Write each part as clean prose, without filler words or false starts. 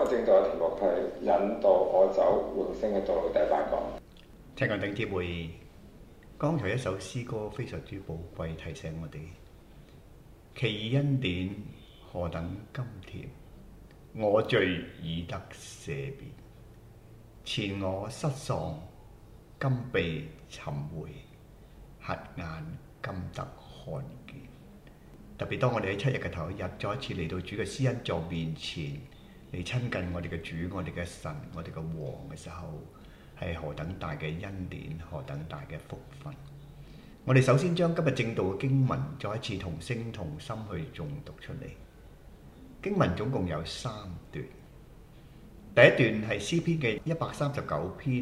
正道嘅題目係引導我走永生嘅道路第8講。 親愛弟兄姊妹，剛才一首詩歌非常之寶貴，提醒我哋奇異恩典何等甘甜，我罪已得赦免，前我失喪，今被尋回，瞎眼今得看見。特別當我哋喺7日嘅頭一日，再一次嚟到主嘅施恩座面前嚟親近我哋嘅主、我哋嘅神、我哋嘅王嘅時候，係何等大嘅恩典，何等大嘅福分。我哋首先將今日正道嘅經文再一次同聲同心去誦讀出嚟。經文總共有3段，第一段係詩篇嘅139篇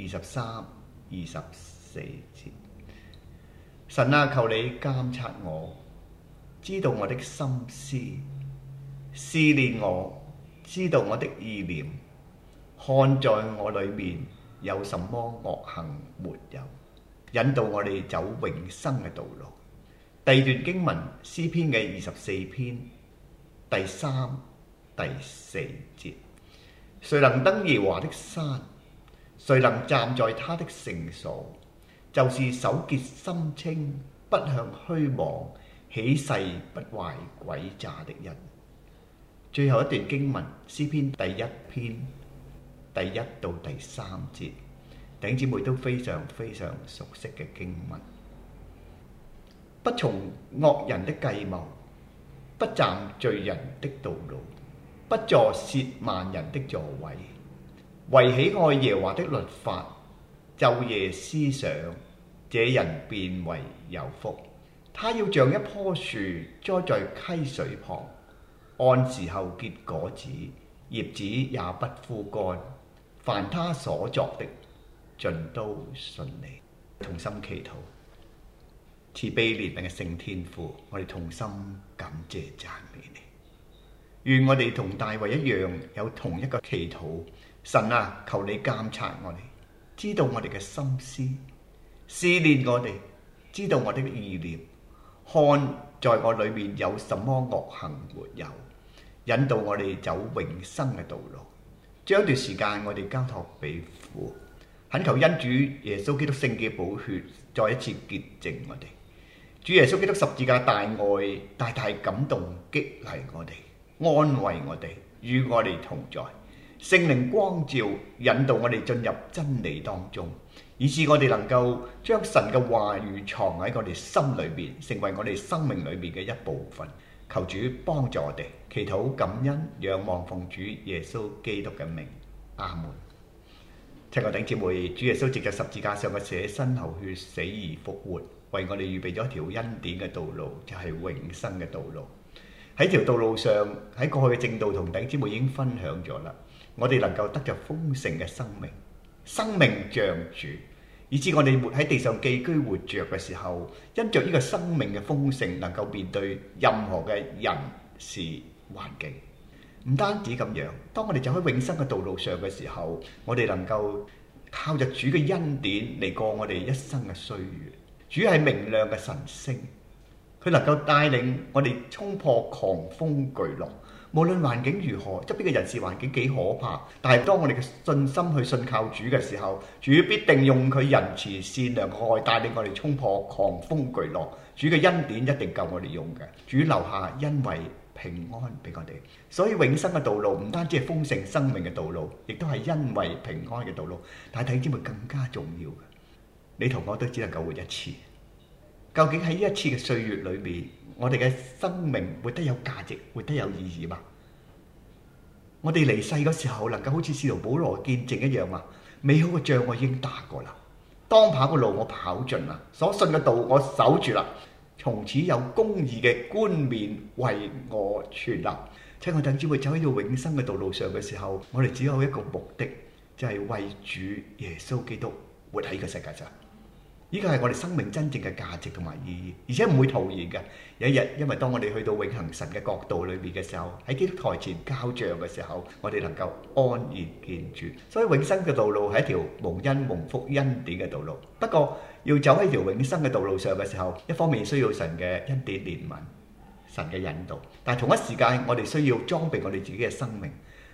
23、24節。神啊，求你監察我，知道我的心思，試煉我，知道我的意念，看在我裏面有什麼惡行沒有，引導我哋走永生嘅道路。第二段經文詩篇嘅24篇第3、第4節。誰能登耶和華的山？誰能站在他的聖所？就是手潔心清，不向虛妄起誓，不懷詭詐的人。最後一段經文詩篇第1篇第1到第3節，弟兄姊妹都非常非常熟悉嘅經文。不從惡人的計謀，不站罪人的道路，不坐褻慢人的座位，惟喜愛耶和華的律法，晝夜思想，這人便為有福。他要像一棵樹栽在溪水旁，按時候結果子，葉子也不枯乾。凡他所作的，盡都順利。同心祈禱，慈悲憐憫嘅聖天父，我哋同心感謝讚美你。願我哋同大衛一樣，有同一個祈禱。神啊，求你監察我哋，知道我哋嘅心思，試煉我哋，知道我哋嘅意念，看在我裏面有什麼惡行沒有，引導我哋走永生嘅道路。將段時間我哋交託俾父，懇求恩主耶穌基督聖潔寶血再一次潔淨我哋。主耶穌基督十字架大愛大大感動激勵我哋，安慰我哋，與我哋同在。聖靈光照引導我哋進入真理當中，以致我哋能夠將神嘅話語藏喺我哋心裏面，成為我哋生命裏面嘅一部分。求主幫助我哋，祈禱感恩，仰望奉主耶穌基督嘅名，阿門。親愛弟兄姊妹，主耶穌藉着十字架上嘅捨身流血，死而復活，為我哋預備咗一條恩典嘅道路，就係永生嘅道路。喺條道路上，喺過去嘅正道同弟兄姊妹已經分享咗啦。我哋能夠得着豐盛嘅生命，生命像主，以致我哋活喺地上寄居活着嘅時候，因着呢個生命嘅豐盛，能夠面對任何嘅人事環境。唔單止咁樣，當我哋走喺永生嘅道路上嘅時候，我哋能夠靠着主嘅恩典嚟過我哋一生嘅歲月。主係明亮嘅晨星，佢能夠帶領我哋衝破狂風巨浪。無論環境如何，側邊嘅人事環境幾可怕，但係當我哋嘅信心去信靠主嘅時候，主必定用佢仁慈善良嘅愛帶領我哋衝破狂風巨浪。主嘅恩典一定夠我哋用嘅。主留下恩惠平安俾我哋，所以永生嘅道路唔單止係豐盛生命嘅道路，亦都係恩惠平安嘅道路。但係弟兄姊妹更加重要嘅，你同我都只能夠活一次。究竟喺呢一次嘅歲月裏面，我哋嘅生命活得有價值，活得有意義嘛？我哋離世嗰時候，能夠好似使徒保羅見證一樣嘛？美好嘅仗我已經打過啦，當跑嘅路我跑盡啦，所信嘅道我守住啦，從此有公義嘅冠冕為我存留。請我等姊妹走喺條永生嘅道路上嘅時候，我哋只有一個目的，就係為主耶穌基督活喺呢個世界上。呢個係我哋生命真正嘅價值同埋意義，而且唔會徒然嘅。有一日，因為當我哋去到永恆神嘅國度裏面嘅時候，喺基督台前交賬嘅時候，我哋能夠安然見主。所以永生嘅道路係一條蒙恩蒙福恩典嘅道路。不過要走喺條永生嘅道路上嘅時候，一方面需要神嘅恩典憐憫、神嘅引導，但係同一時間我哋需要裝備我哋自己嘅生命。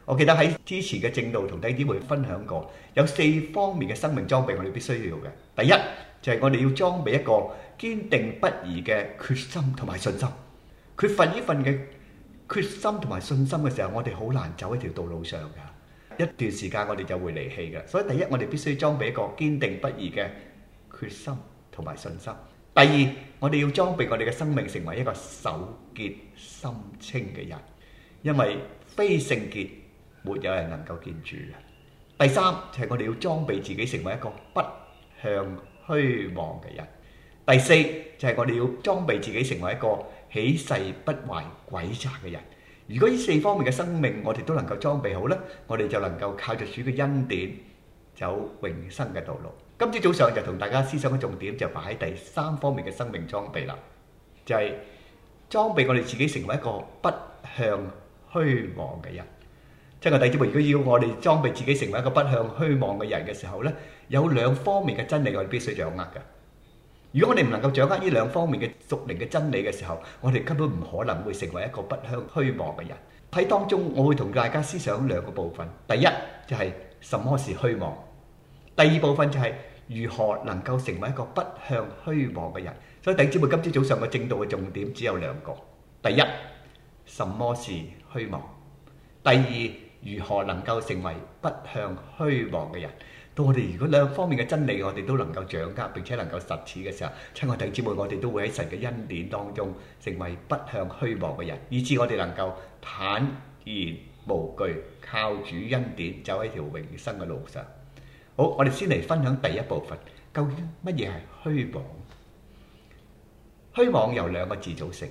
我記得喺之前嘅正道同弟兄姊妹分享過，有4方面嘅生命裝備我哋必須要嘅。第一就係我哋要裝備一個堅定不移嘅決心同埋信心。缺乏呢份嘅決心同埋信心嘅時候，我哋好難走一條道路上㗎。一段時間我哋就會離棄嘅。所以第一，我哋必須裝備一個堅定不移嘅決心同埋信心。第二，我哋要裝備我哋嘅生命成為一個手潔心清嘅人，因為非聖潔沒有人能夠見主嘅。第三就係我哋要裝備自己成為一個不向虛妄嘅人。第四就係我哋要裝備自己成為一個起誓不懷詭詐嘅人。如果呢4方面嘅生命我哋都能夠裝備好呢，我哋就能夠靠着主嘅恩典走永生嘅道路。今朝早上就同大家思想嘅重點就擺喺第3方面嘅生命裝備啦，就係裝備我哋自己成為一個不向虛妄嘅人。即係我弟兄們，如果要我哋裝備自己成為一個不向虛妄嘅人嘅時候呢，有2方面嘅真理我哋必須掌握嘅。如果我哋唔能夠掌握呢2方面嘅屬靈嘅真理嘅時候，我哋根本唔可能會成為一個不向虛妄嘅人。喺當中我會同大家思想2個部分。第一就係什麼是虛妄，第二部分就係如何能夠成為一個不向虛妄嘅人。所以弟兄姊妹，今朝早上嘅正道嘅重點只有2個。第一，什麼是虛妄；第二，如何能夠成為不向虛妄嘅人。到我哋如果2方面嘅真理我哋都能夠掌握並且能夠實踐嘅時候，親愛弟兄姊妹，我哋都會喺神嘅恩典當中成為不向虛妄嘅人，以致我哋能夠坦然無懼，靠主恩典走喺條永生嘅路上。好，我哋先嚟分享第一部分，究竟乜嘢係虛妄？虛妄由2個字組成，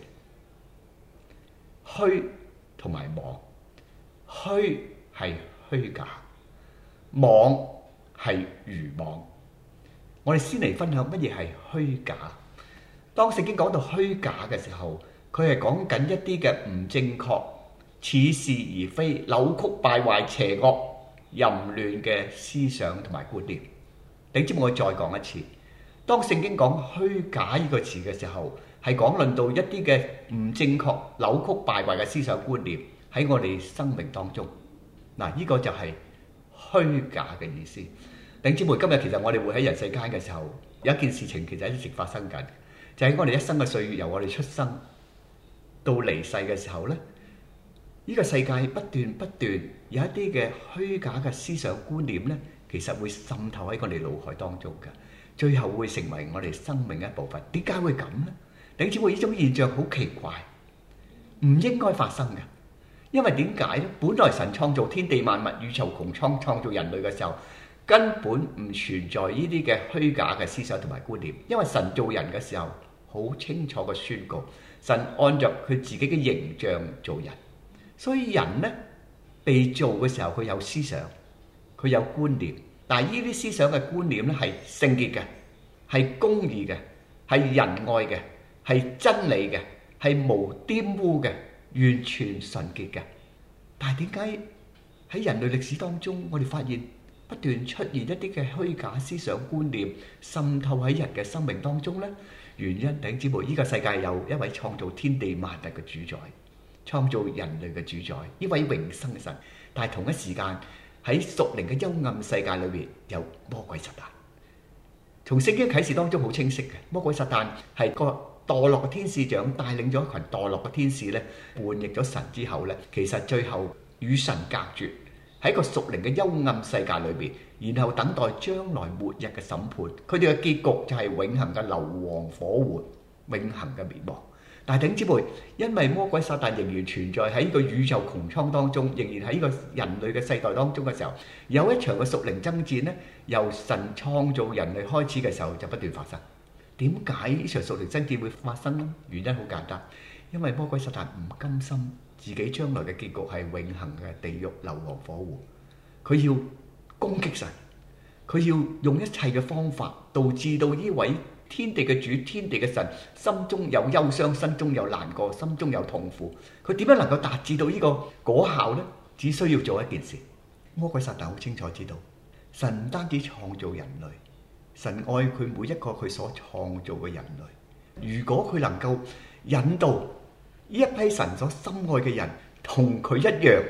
虛同埋妄。虛係虛假，妄係愚妄。我哋先嚟分享乜嘢係虛假。當聖經講到虛假嘅時候，佢係講緊一啲嘅唔正確、似是而非、扭曲敗壞、邪惡、淫亂嘅思想同埋觀念。你知唔知我再講一次？當聖經講虛假呢個詞嘅時候，係講論到一啲嘅唔正確、扭曲敗壞嘅思想觀念喺我哋生命當中。嗱，呢個就係虛假嘅意思。弟兄姊妹，今日其實我哋活喺人世間嘅時候，有一件事情其實一直發生緊，就係我哋一生嘅歲月，由我哋出生到離世嘅時候咧，呢個世界不斷有一啲嘅虛假嘅思想觀念咧，其實會滲透喺我哋腦海當中嘅，最後會成為我哋生命一部分。點解會咁咧？弟兄姊妹，呢種現象好奇怪，唔應該發生嘅。因為點解咧？本來神創造天地萬物、宇宙穹蒼，創造人類嘅時候，根本唔存在呢啲嘅虛假嘅思想同埋觀念。因為神造人嘅時候，好清楚嘅宣告，神按照佢自己嘅形象造人，所以人呢被造嘅時候，佢有思想，佢有觀念，但係呢啲思想嘅觀念咧係聖潔嘅，係公義嘅，係仁愛嘅，係真理嘅，係無玷污嘅，完全純潔嘅。但係點解喺人類歷史當中，我哋發現不斷出現一啲嘅虛假思想觀念滲透喺人嘅生命當中呢？原因弟兄姊妹，呢個世界有一位創造天地萬物嘅主宰，創造人類嘅主宰，呢位永生嘅神。但係同一時間喺屬靈嘅幽暗世界裏面有魔鬼撒旦。從聖經啟示當中好清晰嘅，魔鬼撒旦係個墮落嘅天使長，帶領咗一群墮落嘅天使咧，叛逆咗神之後咧，其實最後與神隔絕，喺個屬靈嘅幽暗世界裏邊，然後等待將來末日嘅審判。佢哋嘅結局就係永恆嘅硫磺火湖，永恆嘅滅亡。但係弟兄姊妹，因為魔鬼撒旦仍然存在喺呢個宇宙穹蒼當中，仍然喺呢個人類嘅世代當中嘅時候，有一場嘅屬靈爭戰咧，由神創造人類開始嘅時候就不斷發生。點解呢場屬靈爭戰會發生呢？原因好簡單，因為魔鬼撒旦唔甘心自己將來嘅結局係永恆嘅地獄硫磺火湖，佢要攻擊神，佢要用一切嘅方法導致到呢位天地嘅主、天地嘅神心中有憂傷，心中有難過，心中有痛苦。佢點樣能夠達至到呢個果效呢？只需要做一件事。魔鬼撒旦好清楚知道，神唔單止創造人類，神愛佢每一個佢所創造嘅人類。如果佢能夠引導呢一批神所深愛嘅人同佢一樣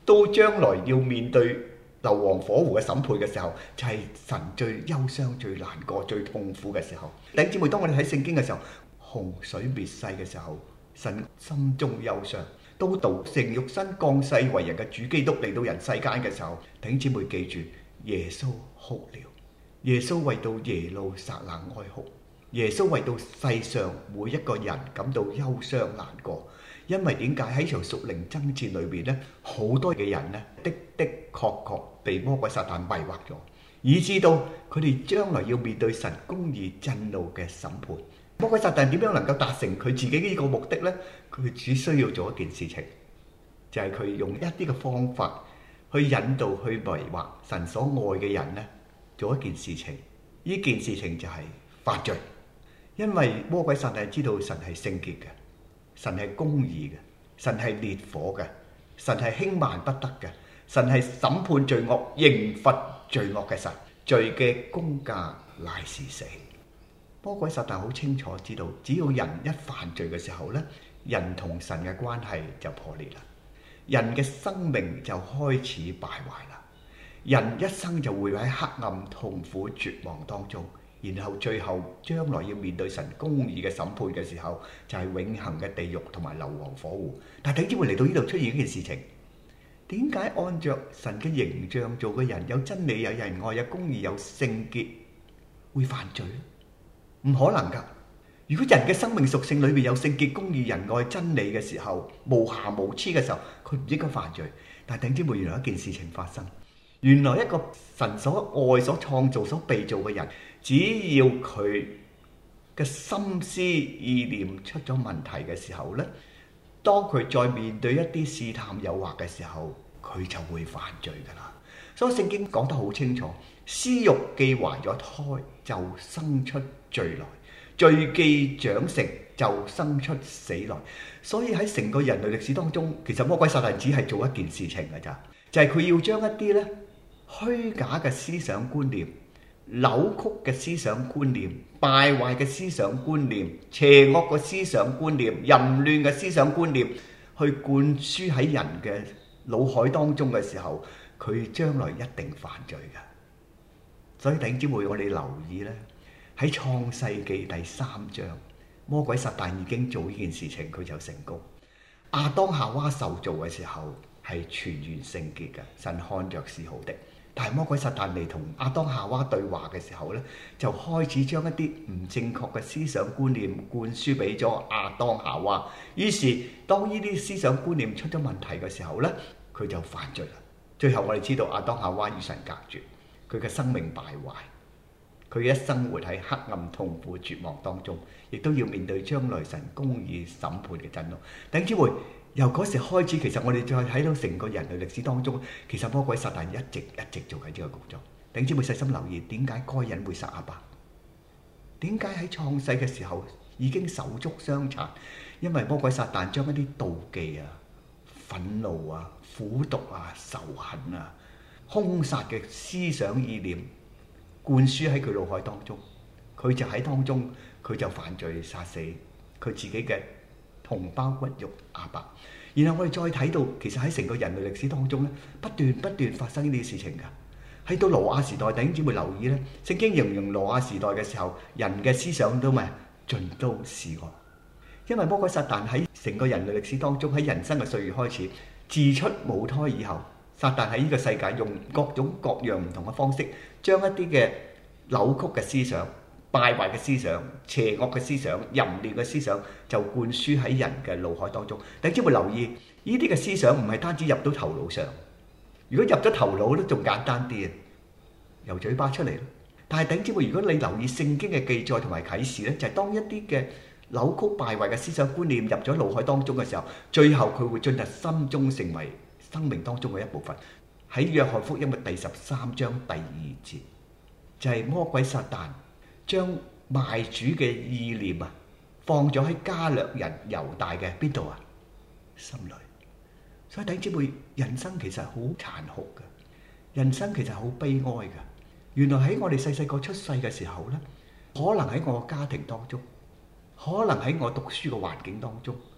到將來要面對硫磺火湖嘅審判嘅時候，就係神最憂傷、最難過、最痛苦嘅時候。弟兄姊妹，當我哋睇聖經嘅時候，洪水滅世嘅時候，神心中憂傷；到道成肉身降世為人嘅主基督嚟到人世間嘅時候，弟兄姊妹記住，耶穌哭了，耶穌為到耶路撒冷哀哭，耶穌為到世上每一個人感到憂傷難過。因為點解喺場屬靈爭戰裏邊呢，好多嘅人呢，的確被魔鬼撒旦迷惑咗，以致到佢哋將來要面對神公義震怒嘅審判。魔鬼撒旦點樣能夠達成佢自己呢個目的呢？佢只需要做一件事情，就係佢用一啲嘅方法去引導、去迷惑神所愛嘅人呢，做一件事情。呢件事情就係犯罪，因為魔鬼撒旦知道神係聖潔嘅。神係公義嘅，神係烈火嘅，神係輕慢不得嘅，神係審判罪惡、刑罰罪惡嘅神。罪嘅工價乃是死。魔鬼撒旦好清楚知道，只要人一犯罪嘅時候呢，人同神嘅關係就破裂啦，人嘅生命就開始敗壞啦，人一生就會喺黑暗、痛苦、絕望當中。然後最後將來要面對神公義嘅審判嘅時候，就係永恆嘅地獄同埋硫磺火湖。但係點知會嚟到呢度出現呢件事情？點解按着神嘅形象做嘅人，有真理、有仁愛、有公義、有聖潔，會犯罪？唔可能噶！如果人嘅生命屬性裏面有聖潔、公義、仁愛、真理嘅時候，無瑕無疵嘅時候，佢唔應該犯罪。但係點知會原來一件事情發生，原來一個神所愛、所創造、所被造嘅人，只要佢嘅心思意念出咗問題嘅時候呢，當佢再面對一啲試探誘惑嘅時候，佢就會犯罪噶啦。所以聖經講得好清楚，私欲既懷咗胎，就生出罪來；罪既長成，就生出死來。所以喺成個人類歷史當中，其實魔鬼撒旦只係做一件事情噶咋，就係佢要將一啲呢虛假嘅思想觀念、扭曲嘅思想觀念、敗壞嘅思想觀念、邪惡嘅思想觀念、淫亂嘅思想觀念，去灌輸喺人嘅腦海當中嘅時候，佢將來一定犯罪嘅。所以弟兄姊妹，我哋留意呢，喺創世記第3章，魔鬼撒旦已經做呢件事情，佢就成功。亞當夏娃受造嘅時候係全然聖潔嘅，神看着是好的。但係魔鬼撒旦嚟同亞當夏娃對話嘅時候呢，就開始將一啲唔正確嘅思想觀念灌輸俾咗亞當夏娃。於是當呢啲思想觀念出咗問題嘅時候呢，佢就犯罪啦。最後我哋知道亞當夏娃與神隔絕，佢嘅生命敗壞，佢一生活喺黑暗、痛苦、絕望當中，亦都要面對將來神公義審判嘅震怒。弟兄姊妹，由嗰時開始，其實我哋再睇到成個人類歷史當中，其實魔鬼撒旦一直做緊呢個工作。弟兄姊妹細心留意，點解該隱會殺亞伯？點解喺創世嘅時候已經手足相殘？因為魔鬼撒旦將一啲妒忌啊、憤怒啊、苦毒啊、仇恨啊、兇殺嘅思想意念灌輸喺佢腦海當中，佢就喺當中，佢就犯罪殺死佢自己嘅同胞骨肉亞伯。然後我哋再睇到，其實喺成個人類歷史當中咧，不斷發生呢啲事情㗎。喺到挪亞時代，弟兄姊妹留意咧，聖經形容挪亞時代嘅時候，人嘅思想都盡都是惡。因為魔鬼撒旦喺成個人類歷史當中，喺人生嘅歲月開始自出母胎以後，撒旦喺呢個世界用各種各樣唔同嘅方式，將一啲嘅扭曲嘅思想、敗壞嘅思想、邪惡嘅思想、淫亂嘅思想，就灌輸喺人嘅腦海當中。大家只會留意，呢啲嘅思想唔係單止入到頭腦上，如果入咗頭腦都仲簡單啲啊，由嘴巴出嚟。但係弟兄姊妹，如果你留意聖經嘅記載同埋啟示咧，就係當一啲嘅扭曲敗壞嘅思想觀念入咗腦海當中嘅時候，最後佢會進入心中，成為生命當中嘅一部分。喺約翰福音嘅第13章第2節，就係魔鬼撒旦將賣主嘅意念啊，放咗喺加略人猶大嘅邊度啊？心裏。所以弟兄姊妹，人生其實好殘酷嘅，人生其實好悲哀嘅。原來喺我哋細細個出世嘅時候呢，可能喺我家庭當中，可能喺我讀書嘅環境當中，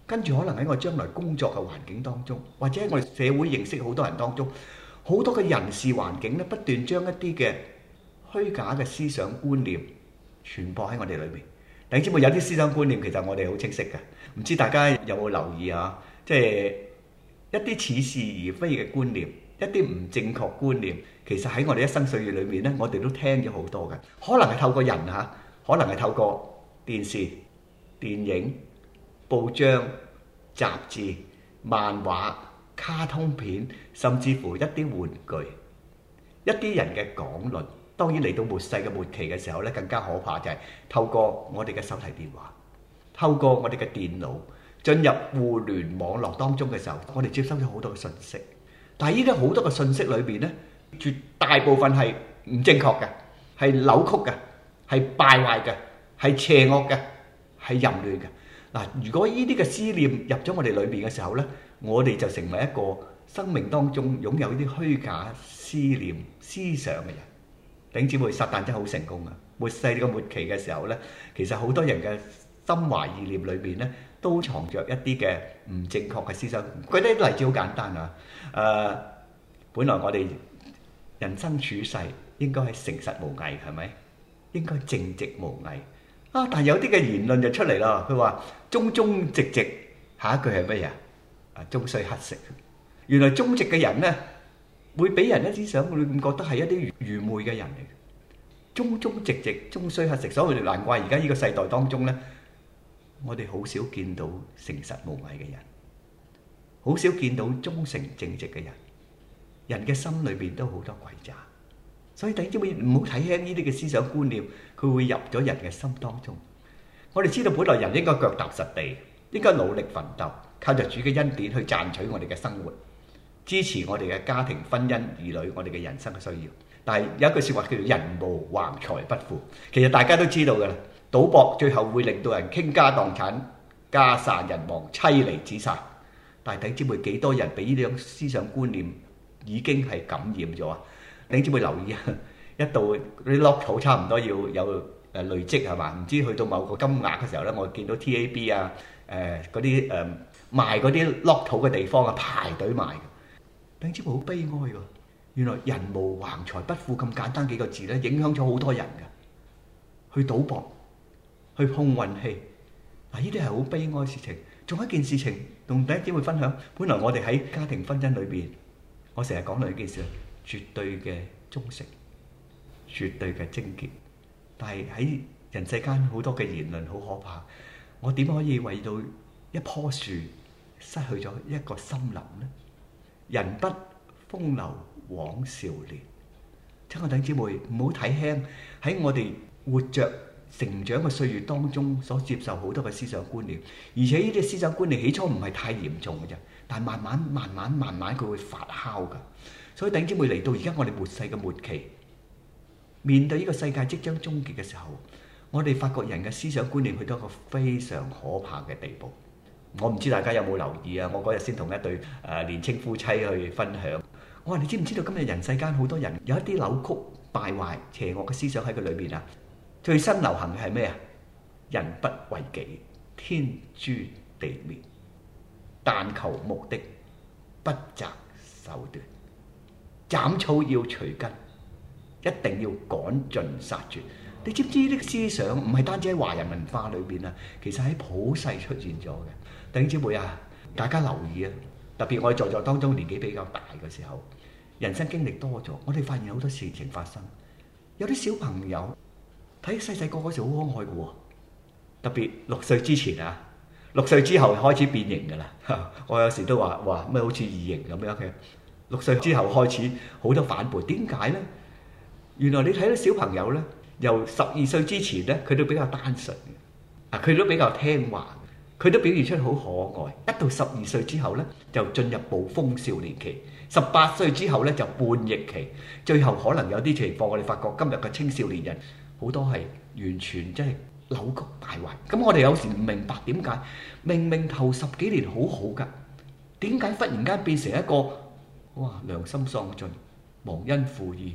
跟住可能喺我將來工作嘅環境當中，或者喺我哋社會認識好多人當中，好多嘅人事環境咧，不斷將一啲嘅虛假嘅思想觀念傳播喺我哋裏面。弟兄姊妹，有啲思想觀念其實我哋好清晰嘅，唔知大家有冇留意啊？即係一啲似是而非嘅觀念，一啲唔正確觀念，其實喺我哋一生歲月裏面咧，我哋都聽咗好多嘅。可能係透過人嚇，可能係透過電視、電影、報章、雜誌、漫畫、卡通片，甚至乎一啲玩具，一啲人嘅講論。當然嚟到末世嘅末期嘅時候咧，更加可怕就係透過我哋嘅手提電話，透過我哋嘅電腦進入互聯網絡當中嘅時候，我哋接收咗好多嘅信息。但係呢啲好多嘅信息裏邊咧，絕大部分係唔正確嘅，係扭曲嘅，係敗壞嘅，係邪惡嘅，係淫亂嘅。嗱，如果呢啲嘅思念入咗我哋裏邊嘅時候咧，我哋就成為一個生命當中擁有呢啲虛假思念、思想嘅人。弟兄姊妹，撒旦真係好成功啊！末世呢個末期嘅時候咧，其實好多人嘅心懷意念裏邊咧，都藏着一啲嘅唔正確嘅思想。舉啲例子好簡單啊！本來我哋人生處世應該係誠實無偽，係咪？應該正直無偽啊！但係有啲嘅言論就出嚟啦，佢話忠忠直直，下一句係乜嘢啊？終須乞食。原來忠直嘅人咧，會俾人一啲想會覺得係一啲愚昧嘅人嚟嘅，忠忠直直，終須乞食。所以難怪而家呢個世代當中咧，我哋好少見到誠實無偽嘅人，好少見到忠誠正直嘅人。人嘅心裏邊都好多詭詐，所以弟兄姊妹唔好睇輕呢啲嘅思想觀念，佢會入咗人嘅心當中。我哋知道本來人應該腳踏實地，應該努力奮鬥，靠着主嘅恩典去賺取我哋嘅生活，支持我哋嘅家庭、婚姻、兒女，我哋嘅人生嘅需要。但係有一句説話叫做人無橫財不富，其實大家都知道㗎啦。賭博最後會令到人傾家蕩產、家散人亡、妻離子散。但係弟兄姊妹，幾多人俾呢種思想觀念已經係感染咗啊！弟兄姊妹留意啊，一到啲 lotto 差唔多要有累積係嘛？唔知去到某個金額嘅時候咧，我見到 TAB 啊嗰啲賣嗰啲 lotto 嘅地方啊排隊賣。弟兄姊妹好悲哀㗎，原來人無橫財不富咁簡單幾個字咧，影響咗好多人㗎。去賭博，去碰運氣，嗱呢啲係好悲哀嘅事情。仲有一件事情同弟兄姊妹分享，本來我哋喺家庭婚姻裏邊，我成日講到呢件事，絕對嘅忠誠，絕對嘅貞潔。但係喺人世間好多嘅言論好可怕，我點可以為到一棵樹失去咗一個森林呢？人不風流枉少年。親愛弟兄姊妹，唔好睇輕喺我哋活着成長嘅歲月當中所接受好多嘅思想觀念，而且呢啲思想觀念起初唔係太嚴重嘅啫，但係慢慢佢會發酵㗎。所以弟兄姊妹，嚟到而家我哋末世嘅末期，面對呢個世界即將終結嘅時候，我哋發覺人嘅思想觀念去到一個非常可怕嘅地步。我唔知大家有冇留意啊？我嗰日先同一對年青夫妻去分享，我話你知唔知道今日人世間好多人有一啲扭曲敗壞邪惡嘅思想喺佢裏邊啊？最新流行嘅係咩啊？人不為己，天誅地滅，但求目的，不擇手段，斬草要除根，一定要趕盡殺絕。你知唔知呢個思想唔係單止喺華人文化裏邊啊，其實喺普世出現咗嘅。弟兄姊妹啊，大家留意啊！特別我哋在座當中年紀比較大嘅時候，人生經歷多咗，我哋發現好多事情發生。有啲小朋友睇細細個嗰時好可愛嘅喎，特別6歲之前啊，6歲之後開始變形㗎啦。我有時都話咩好似異形咁樣嘅。6歲之後開始好多反叛，點解呢？原來你睇到小朋友呢，由12歲之前呢，佢都比較單純嘅，佢都比較聽話。佢都表現出好可愛，一到12歲之後呢，就進入暴風少年期；18歲之後呢，就叛逆期，最後可能有啲情況，我哋發覺今日嘅青少年人好多係完全即係扭曲敗壞。咁我哋有時唔明白點解明明頭10幾年好好㗎，點解忽然間變成一個哇良心喪盡、忘恩負義、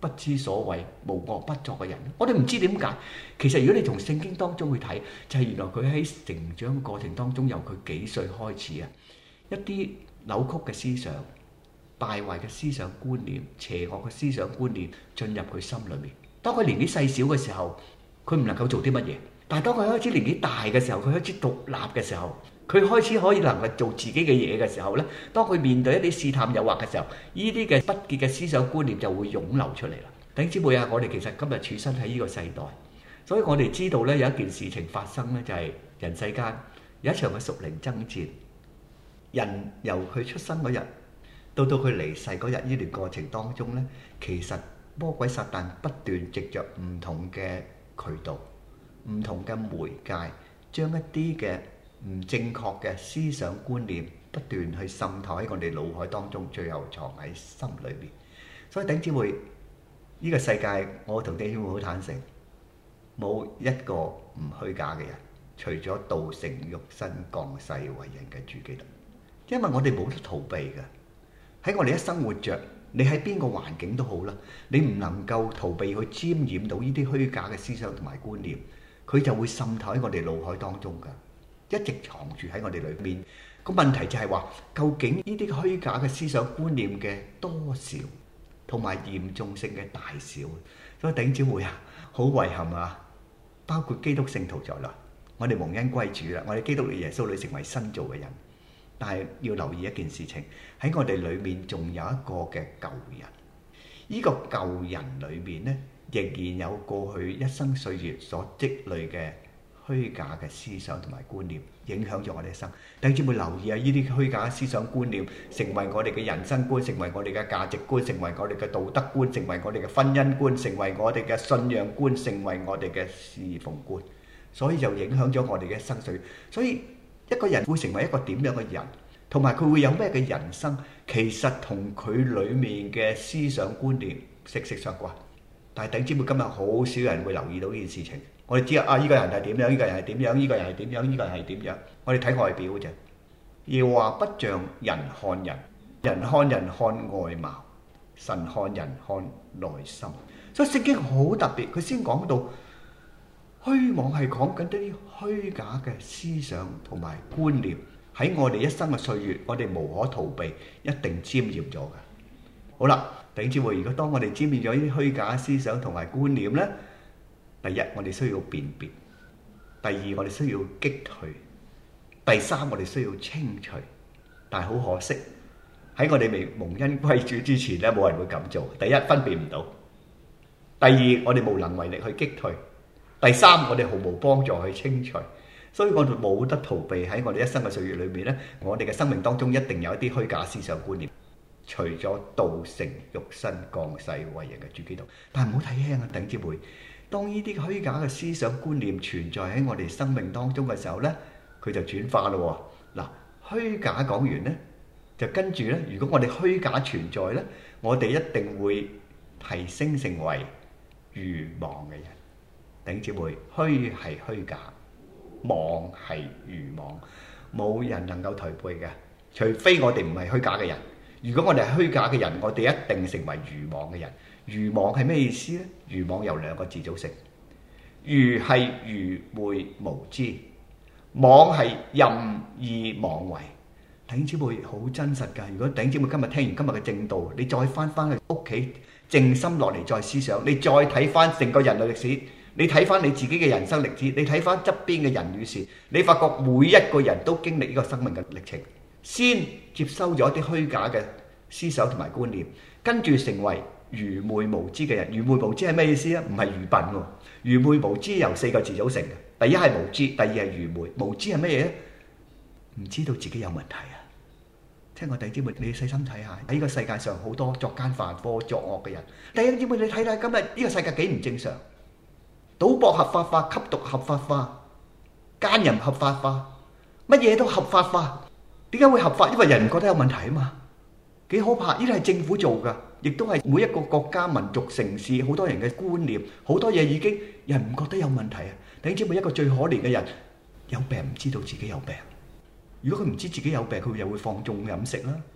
不知所謂、無惡不作嘅人。我哋唔知點解。其實如果你從聖經當中去睇，就係原來佢喺成長過程當中，由佢幾歲開始啊，一啲扭曲嘅思想、敗壞嘅思想觀念、邪惡嘅思想觀念進入佢心裏面。當佢年紀細小嘅時候，佢唔能夠做啲乜嘢。但係當佢開始年紀大嘅時候，佢開始獨立嘅時候，佢開始可以能夠做自己嘅嘢嘅時候呢，當佢面對一啲試探誘惑嘅時候，呢啲嘅不潔嘅思想觀念就會湧流出嚟啦。弟兄姊妹啊，我哋其實今日處身喺呢個世代，所以我哋知道呢，有一件事情發生呢，就係人世間有一場嘅屬靈爭戰。人由佢出生嗰日到佢離世嗰日呢段過程當中呢，其實魔鬼撒旦不斷藉着唔同嘅渠道、唔同嘅媒介，將一啲嘅唔正確嘅思想觀念不斷去滲透喺我哋腦海當中，最後藏喺心裏面。所以弟兄姊妹，呢個世界我同弟兄姊妹好坦誠，冇一個唔虛假嘅人，除咗道成肉身降世為人嘅主基督。因為我哋冇得逃避嘅，喺我哋一生活着，你喺邊個環境都好啦，你唔能夠逃避去沾染到呢啲虛假嘅思想同埋觀念，佢就會滲透喺我哋腦海當中噶，一直藏住喺我哋裏面。個問題就係話，究竟呢啲虛假嘅思想觀念嘅多少，同埋嚴重性嘅大小。所以弟兄姊妹啊，好遺憾啊，包括基督聖徒在內，我哋蒙恩歸主啦，我哋基督耶穌裏成為新造嘅人。但係要留意一件事情，喺我哋裏面仲有一個嘅舊人。呢個舊人裏面呢，仍然有過去一生歲月所積累嘅虛假嘅思想同埋觀念，影響咗我哋一生。弟兄姊妹留意啊，呢啲虛假嘅思想觀念成為我哋嘅人生觀，成為我哋嘅價值觀，成為我哋嘅道德觀，成為我哋嘅婚姻觀，成為我哋嘅信仰觀，成為我哋嘅侍奉觀，所以就影響咗我哋嘅一生歲月。所以一個人會成為一個點樣嘅人，同埋佢會有咩嘅人生，其實同佢裏面嘅思想觀念息息相關。但係弟兄姊妹，今日好少人會留意到呢件事情。我哋知啊，呢個人係點樣，呢個人係點樣，呢個人係點樣，呢個人係點樣。我哋睇外表啫。要話不像人看人，人看人看外貌，神看人看內心。所以聖經好特別，佢先講到虛妄係講緊啲虛假嘅思想同埋觀念喺我哋一生嘅歲月，我哋無可逃避，一定沾染咗嘅。好啦，弟兄姊妹，如果當我哋沾染咗呢啲虛假思想同埋觀念呢，第一我哋需要辨別，第二我哋需要擊退，第三我哋需要清除。但係好可惜，喺我哋未蒙恩歸主之前呢，冇人會咁做。第一，分辨唔到；第二，我哋無能為力去擊退；第三，我哋毫無幫助去清除。所以我哋冇得逃避，喺我哋一生嘅歲月裏面呢，我哋嘅生命當中一定有一啲虛假思想觀念。除咗道成肉身降世為人嘅主基督，但係唔好睇輕啊，弟兄姊妹。當呢啲虛假嘅思想觀念存在喺我哋生命當中嘅時候呢，佢就轉化咯。嗱，虛假講完呢，就跟住呢，如果我哋虛假存在呢，我哋一定會提升成為愚妄嘅人。弟兄姊妹，虛係虛假，妄係愚妄，冇人能夠違背嘅，除非我哋唔係虛假嘅人。如果我哋係虛假嘅人，我哋一定成為愚妄嘅人。愚妄係咩意思呢？愚妄由兩個字組成，愚係愚昧無知，妄係任意妄為。弟兄姊妹，好真實㗎。如果弟兄姊妹今日聽完今日嘅正道，你再翻去屋企靜心落嚟再思想，你再睇翻成個人類歷史，你睇翻你自己嘅人生歷史，你睇翻側邊嘅人與事，你發覺每一個人都經歷呢個生命嘅歷程，先接收咗啲虛假嘅思想同埋觀念，跟住成為愚昧無知嘅人。愚昧無知係咩意思呢？唔係愚笨喎。愚昧無知由四個字組成嘅，第一係無知，第二係愚昧。無知係咩嘢呢？唔知道自己有問題啊！聽我弟兄姊妹，你細心睇下，喺呢個世界上好多作奸犯科、作惡嘅人。弟兄姊妹，你睇睇今日呢個世界幾唔正常？賭博合法化，吸毒合法化，奸淫合法化，乜嘢都合法化。點解會合法？因為人唔覺得有問題啊嘛。幾可怕！呢啲係政府做㗎，亦都係每一個國家、民族、城市好多人嘅觀念，好多嘢已經人唔覺得有問題啊！弟兄姊妹，一個最可憐嘅人有病唔知道自己有病。如果佢唔知自己有病，佢又會放縱飲食啦，佢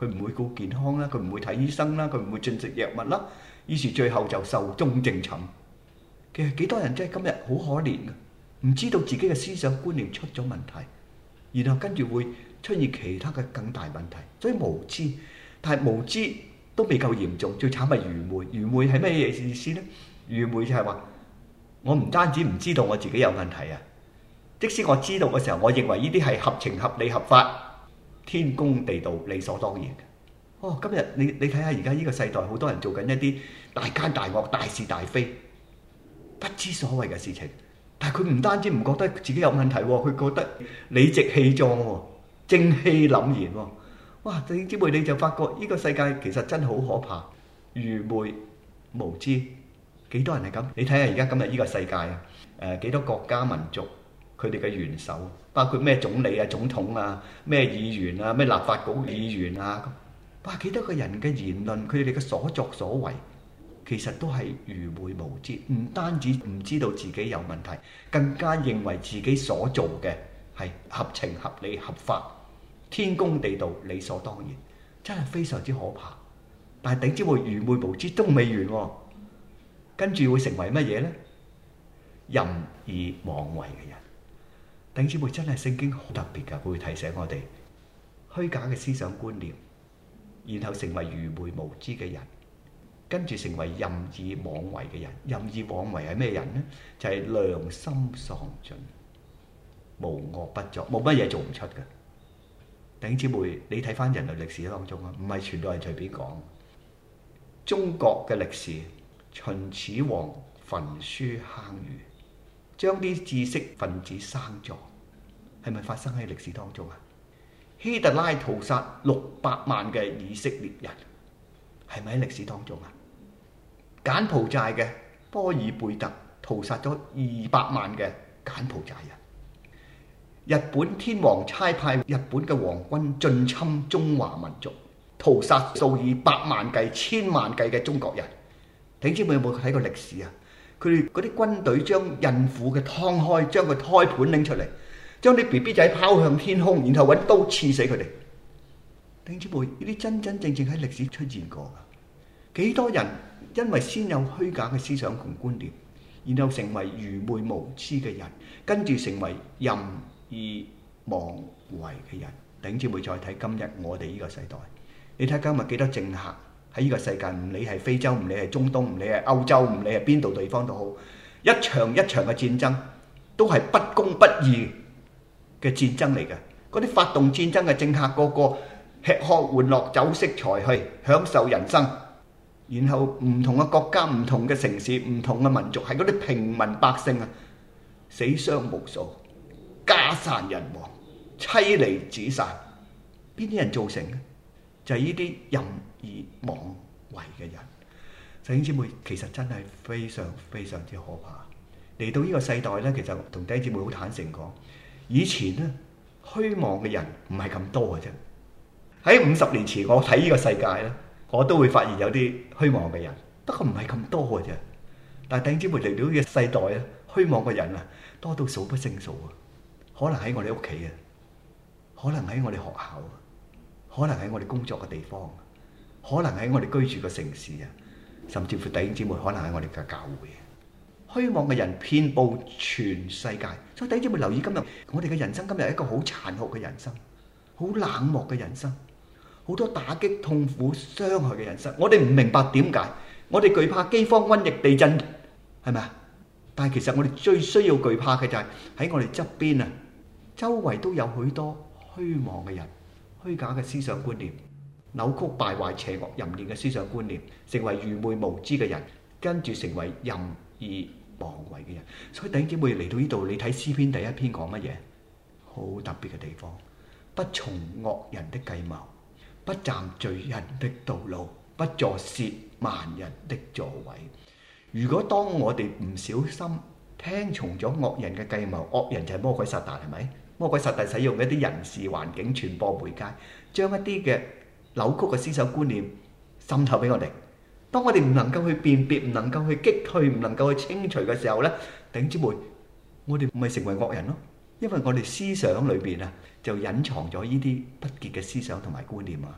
佢唔會顧健康啦，佢唔會睇醫生啦，佢唔會進食藥物啦，於是最後就壽終正寢。其實幾多人真係今日好可憐嘅，唔知道自己嘅思想觀念出咗問題，然後跟住會出現其他嘅更大問題，所以無知。但係無知都未夠嚴重，最慘係愚昧。愚昧係咩意思呢？愚昧就係話我唔單止唔知道我自己有問題啊，即使我知道嘅時候，我認為呢啲係合情合理合法、天公地道、理所當然嘅。今日你睇下而家呢個世代，好多人做緊一啲大奸大惡、大是大非、不知所謂嘅事情，但係佢唔單止唔覺得自己有問題，佢覺得理直氣壯、正氣凜然。哇！弟兄姊妹，你就發覺呢個世界其實真係好可怕，愚昧無知，幾多人係咁？你睇下而家今日呢個世界啊，幾多國家民族佢哋嘅元首，包括咩總理啊、總統啊、咩議員啊、咩立法局議員啊，哇！幾多個人嘅言論，佢哋嘅所作所為，其實都係愚昧無知，唔單止唔知道自己有問題，更加認為自己所做嘅係合情合理合法、天公地道、理所當然，真係非常之可怕。但係頂之會愚昧無知都未完，跟住會成為乜嘢呢？任意妄為嘅人。頂之會真係聖經好特別㗎，會提醒我哋虛假嘅思想觀念，然後成為愚昧無知嘅人，跟住成為任意妄為嘅人。任意妄為係咩人呢？就係良心喪盡，無惡不作，冇乜嘢做唔出嘅。弟兄姊妹，你睇翻人類歷史當中啊，唔係全部係隨便講。中國嘅歷史，秦始皇焚書坑儒，將啲知識分子生咗，係咪發生喺歷史當中啊？希特拉屠殺600萬嘅以色列人，係咪喺歷史當中啊？柬埔寨嘅波爾貝特屠殺咗200萬嘅柬埔寨人。日本天皇差派日本嘅皇軍進侵中華民族，屠殺數以百萬計、千萬計嘅中國人。弟兄姊妹有冇睇過歷史啊？佢哋嗰啲軍隊將孕婦嘅劏開，將個胎盤拎出嚟，將啲 BB 仔拋向天空，然後揾刀刺死佢哋。弟兄姊妹，呢啲真真正正喺歷史出現過㗎。幾多人因為先有虛假嘅思想同觀念，然後成為愚昧無知嘅人，跟住成為任意妄為嘅人。弟兄姊妹，再睇今日我哋呢個世代，你睇今日幾多政客喺呢個世界，唔理係非洲，唔理係中東，唔理係歐洲，唔理係邊度地方都好，一場一場嘅戰爭都係不公不義嘅戰爭嚟嘅。嗰啲發動戰爭嘅政客個個吃喝玩樂、酒色財氣，享受人生。然後唔同嘅國家、唔同嘅城市、唔同嘅民族，係嗰啲平民百姓啊，死傷無數，家散人亡，妻離子散。邊啲人造成嘅？就係呢啲任意妄為嘅人。弟兄姊妹，其實真係非常非常之可怕。嚟到呢個世代呢，其實同弟兄姊妹好坦誠講，以前呢，虛妄嘅人唔係咁多嘅啫。喺50年前，我睇呢個世界呢，我都會發現有啲虛妄嘅人，不過唔係咁多嘅啫。但係弟兄姊妹，嚟到呢個世代咧，虛妄嘅人啊，多到數不勝數啊！可能喺我哋屋企啊，可能喺我哋學校啊，可能喺我哋工作嘅地方，可能喺我哋居住嘅城市啊，甚至乎弟兄姊妹可能喺我哋嘅教會啊。虛妄嘅人遍佈全世界，所以弟兄姊妹留意今日我哋嘅人生，今日係一個好殘酷嘅人生，好冷漠嘅人生。好多打擊、痛苦、傷害嘅人生，我哋唔明白點解，我哋懼怕饑荒、瘟疫、地震，係咪啊？但係其實我哋最需要懼怕嘅就係喺我哋側邊啊，周圍都有許多虛妄嘅人、虛假嘅思想觀念、扭曲敗壞、邪惡淫亂嘅思想觀念，成為愚昧無知嘅人，跟住成為任意妄為嘅人。所以弟兄姊妹嚟到呢度，你睇詩篇第1篇講乜嘢？好特別嘅地方，不從惡人的計謀，不站罪人的道路，不坐褻慢人的座位。如果當我哋唔小心聽從咗惡人嘅計謀，惡人就係魔鬼撒旦，係咪？魔鬼撒旦使用一啲人事環境傳播媒介，將一啲嘅扭曲嘅思想觀念滲透俾我哋。當我哋唔能夠去辨別，唔能夠去擊退，唔能夠去清除嘅時候呢，弟兄姊妹，我哋咪成為惡人咯。因為我哋思想裏邊啊，就隱藏咗呢啲不潔嘅思想同埋觀念啊。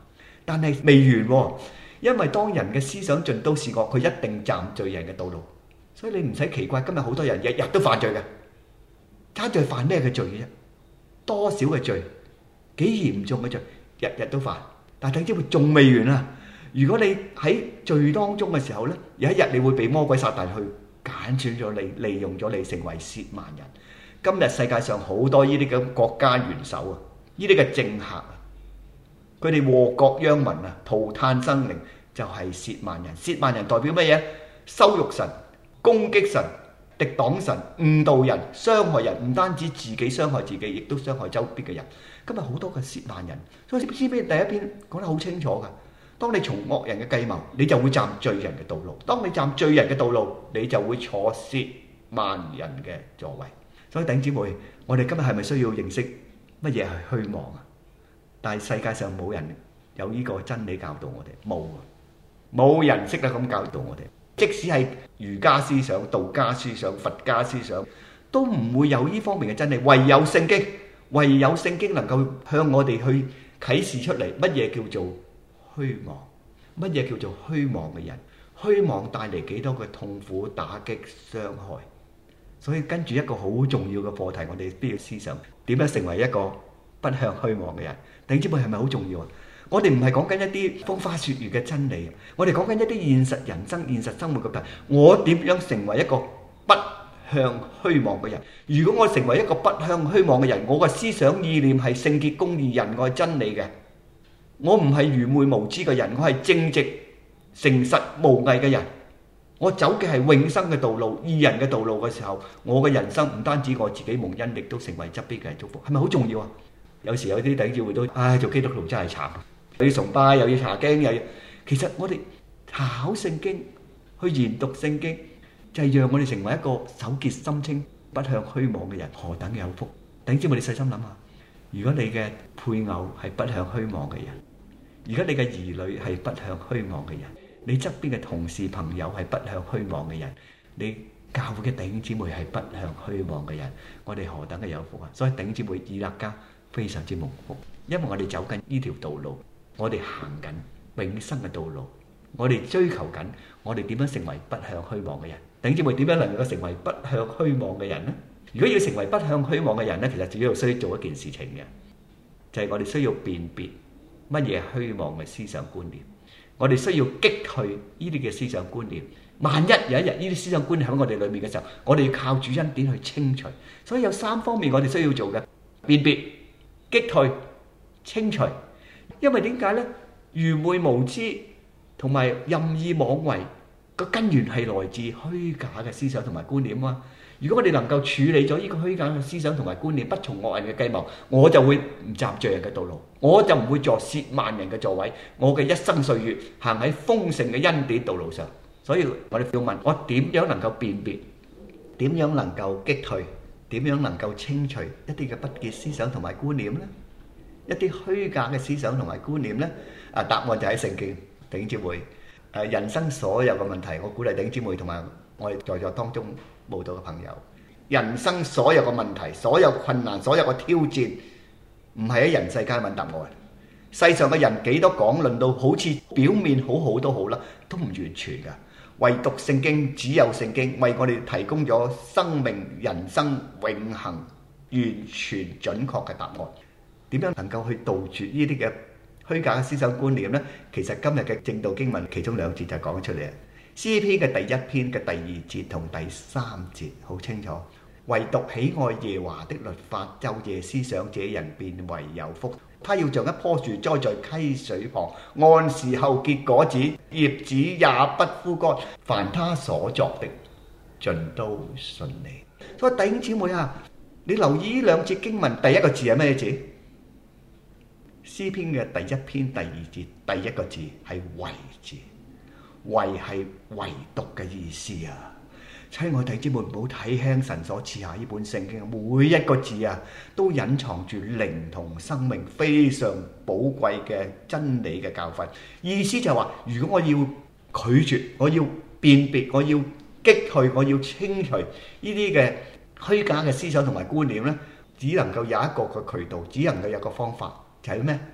但係未完喎，因為當人嘅思想盡都是惡，佢一定站罪人嘅道路。所以你唔使奇怪，今日好多人日日都犯罪嘅，差在犯咩嘅罪嘅啫？多少嘅罪，幾嚴重嘅罪，日日都犯。但係弟兄姊妹仲未完啊！如果你喺罪當中嘅時候呢，有一日你會被魔鬼撒旦去揀選咗你，利用咗你成為褻慢人。今日世界上好多呢啲咁國家元首啊，呢啲嘅政客啊，佢哋禍國殃民啊，塗炭生靈，就係褻慢人。褻慢人代表乜嘢？羞辱神、攻擊神、敵擋神、誤導人、傷害人，唔單止自己傷害自己，亦都傷害周邊嘅人。今日好多嘅褻慢人，所以詩篇第一篇講得好清楚㗎。當你從惡人嘅計謀，你就會站罪人嘅道路；當你站罪人嘅道路，你就會坐褻慢人嘅座位。所以弟兄姊妹，我哋今日係咪需要認識乜嘢係虛妄啊？但係世界上冇人有呢個真理教導我哋，冇人識得咁教導我哋。即使係儒家思想、道家思想、佛家思想，都唔會有呢方面嘅真理。唯有聖經能夠向我哋去啟示出嚟，乜嘢叫做虛妄，乜嘢叫做虛妄嘅人，虛妄帶嚟幾多嘅痛苦、打擊、傷害。所以跟住一個好重要嘅課題，我哋必要思想點樣成為一個不向虛妄嘅人。弟兄姊妹，係咪好重要啊？我哋唔係講緊一啲風花雪月嘅真理，我哋講緊一啲現實人生、現實生活嘅題。我點樣成為一個不向虛妄嘅人？如果我成為一個不向虛妄嘅人，我嘅思想意念係聖潔、公義、仁愛、真理嘅，我唔係愚昧無知嘅人，我係正直、誠實、無偽嘅人。我走嘅係永生嘅道路、義人嘅道路嘅時候，我嘅人生唔單止我自己蒙恩，亦都成為側邊嘅人祝福，係咪好重要啊？有時有啲弟兄姊妹都做基督徒真係慘，又要崇拜，又要查經，又要……其實我哋考聖經、去研讀聖經，就係讓我哋成為一個手潔心清、不向虛妄嘅人，何等嘅有福！弟兄姊妹，你細心諗下，如果你嘅配偶係不向虛妄嘅人，如果你嘅兒女係不向虛妄嘅人，你側邊嘅同事朋友係不向虛妄嘅人，你教會嘅弟兄姊妹係不向虛妄嘅人，我哋何等嘅有福啊！所以弟兄姊妹，以勒家非常之蒙福，因為我哋走緊呢條道路，我哋行緊永生嘅道路，我哋追求緊，我哋點樣成為不向虛妄嘅人？弟兄姊妹，點樣能夠成為不向虛妄嘅人呢？如果要成為不向虛妄嘅人呢，其實主要需要做一件事情嘅，就係我哋需要辨別乜嘢虛妄嘅思想觀念。我哋需要擊退呢啲嘅思想觀念。萬一有一日呢啲思想觀念喺我哋裏面嘅時候，我哋要靠主恩典去清除。所以有3方面我哋需要做嘅：辨別、擊退、清除。因為點解呢？愚昧無知同埋任意妄為個根源係來自虛假嘅思想同埋觀念啊！如果我哋能夠處理咗呢個虛假嘅思想同埋觀念，不從惡人嘅計謀，我就會唔站罪人嘅道路，我就唔會坐褻慢人嘅座位，我嘅一生歲月行喺豐盛嘅恩典道路上。所以我哋要問：我點樣能夠辨別？點樣能夠擊退？點樣能夠清除一啲嘅不潔思想同埋觀念呢？一啲虛假嘅思想同埋觀念呢？答案就喺聖經。弟兄姊妹，人生所有嘅問題，我鼓勵弟兄姊妹同埋我哋在座當中慕道嘅朋友，人生所有嘅問題、所有困難、所有嘅挑戰，唔係喺人世間揾答案。世上嘅人幾多講論到好似表面好好都好啦，都唔完全㗎。唯獨聖經，只有聖經為我哋提供咗生命、人生、永恆、完全準確嘅答案。點樣能夠去杜絕呢啲嘅虛假嘅思想觀念呢？其實今日嘅正道經文其中2節就講出嚟。詩篇嘅第1篇嘅第2節同第3節好清楚，唯獨喜愛耶和華的律法，晝夜思想，這人便為有福。他要像一棵樹栽在溪水旁，按時候結果子，葉子也不枯乾。凡他所作的，盡都順利。所以弟兄姊妹啊，你留意呢2節經文，第一個字係咩字？詩篇嘅第1篇第2節，第一個字係唯字。唯係唯獨嘅意思啊！親愛弟兄姊妹，唔好睇輕神所賜下呢本聖經，每一個字啊，都隱藏住靈同生命非常寶貴嘅真理嘅教訓。意思就係話，如果我要拒絕，我要辨別，我要擊退，我要清除呢啲嘅虛假嘅思想同埋觀念呢，只能夠有一個嘅渠道，只能夠有一個方法，就係咩？